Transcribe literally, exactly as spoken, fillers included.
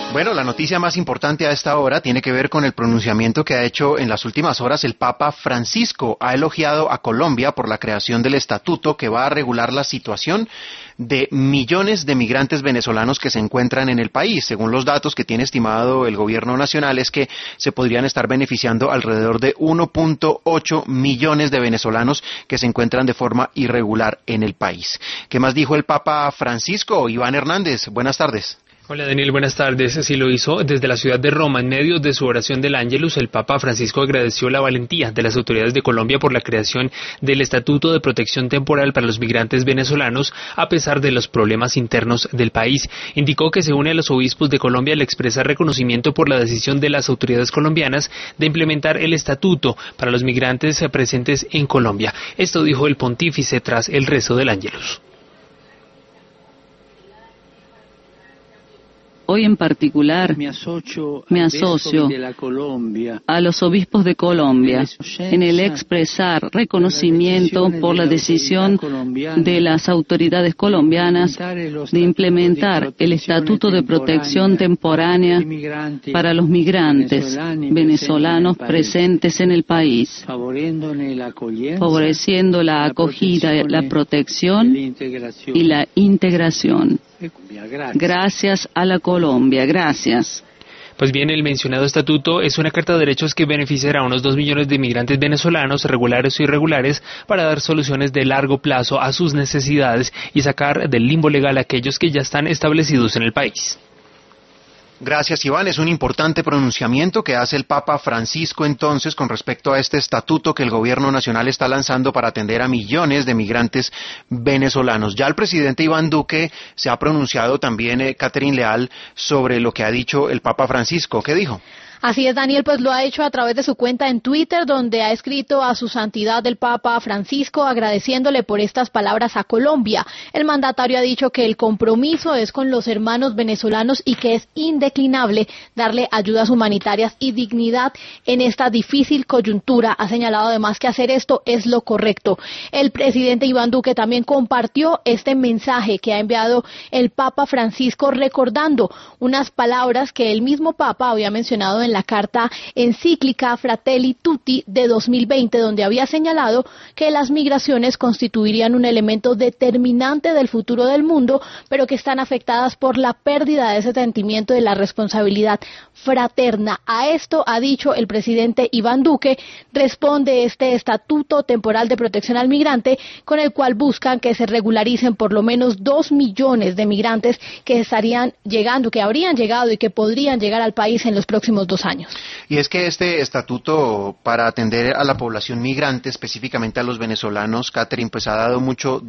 Bueno, la noticia más importante a esta hora tiene que ver con el pronunciamiento que ha hecho en las últimas horas el Papa Francisco. Ha elogiado a Colombia por la creación del estatuto que va a regular la situación de millones de migrantes venezolanos que se encuentran en el país. Según los datos que tiene estimado el gobierno nacional, es que se podrían estar beneficiando alrededor de uno punto ocho millones de venezolanos que se encuentran de forma irregular en el país. ¿Qué más dijo el Papa Francisco? Iván Hernández, buenas tardes. Hola Daniel, buenas tardes. Así lo hizo desde la ciudad de Roma. En medio de su oración del Ángelus, el Papa Francisco agradeció la valentía de las autoridades de Colombia por la creación del Estatuto de Protección Temporal para los migrantes venezolanos, a pesar de los problemas internos del país. Indicó que se une a los obispos de Colombia al expresar reconocimiento por la decisión de las autoridades colombianas de implementar el Estatuto para los migrantes presentes en Colombia. Esto dijo el pontífice tras el rezo del Ángelus. Hoy en particular me asocio a los obispos de Colombia en el expresar reconocimiento por la decisión de las autoridades colombianas de implementar el Estatuto de Protección Temporánea para los migrantes venezolanos presentes en el país, favoreciendo la acogida, la protección y la integración. Gracias a la Colombia, gracias. Pues bien, el mencionado estatuto es una carta de derechos que beneficiará a unos dos millones de inmigrantes venezolanos, regulares o irregulares, para dar soluciones de largo plazo a sus necesidades y sacar del limbo legal a aquellos que ya están establecidos en el país. Gracias, Iván. Es un importante pronunciamiento que hace el Papa Francisco entonces con respecto a este estatuto que el gobierno nacional está lanzando para atender a millones de migrantes venezolanos. Ya el presidente Iván Duque se ha pronunciado también, eh, Catherine Leal, sobre lo que ha dicho el Papa Francisco. ¿Qué dijo? Así es, Daniel, pues lo ha hecho a través de su cuenta en Twitter, donde ha escrito a su santidad el Papa Francisco agradeciéndole por estas palabras a Colombia. El mandatario ha dicho que el compromiso es con los hermanos venezolanos y que es indeclinable darle ayudas humanitarias y dignidad en esta difícil coyuntura. Ha señalado además que hacer esto es lo correcto. El presidente Iván Duque también compartió este mensaje que ha enviado el Papa Francisco, recordando unas palabras que el mismo Papa había mencionado en en la carta encíclica Fratelli Tutti de dos mil veinte, donde había señalado que las migraciones constituirían un elemento determinante del futuro del mundo, pero que están afectadas por la pérdida de ese sentimiento de la responsabilidad fraterna. A esto, ha dicho el presidente Iván Duque, responde este Estatuto Temporal de Protección al Migrante, con el cual buscan que se regularicen por lo menos dos millones de migrantes que estarían llegando, que habrían llegado y que podrían llegar al país en los próximos dos años. Y es que este estatuto para atender a la población migrante, específicamente a los venezolanos, Catherine, pues ha dado mucho